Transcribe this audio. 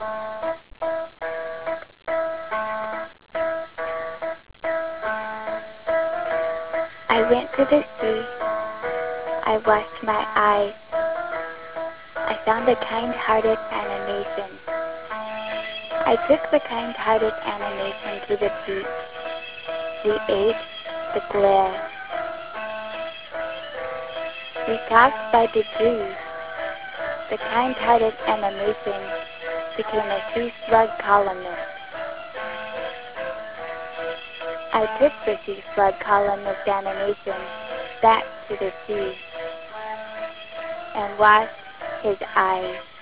I went to the sea. I washed my eyes. I found a kind-hearted animation. I took the kind-hearted animation to the beach. We ate the glare. We talked by the trees. The kind-hearted animation became a sea slug columnist. I took the sea slug columnist animation back to the sea and washed his eyes.